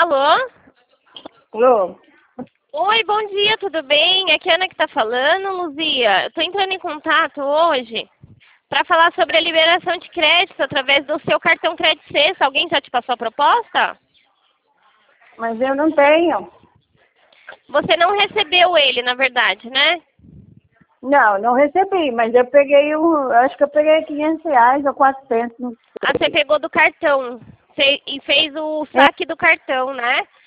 Alô? Alô? Oi, bom dia, tudo bem? Aqui é a Ana que tá falando, Luzia. Eu tô entrando em contato hoje para falar sobre a liberação de crédito através do seu cartão Crédito Sexta. Alguém já te passou a proposta? Mas eu não tenho. Você não recebeu ele, na verdade, né? Não recebi, mas eu peguei acho que eu peguei R$ 500 ou 400. Não Ah, você pegou do cartão e fez o sei. saque do cartão, né?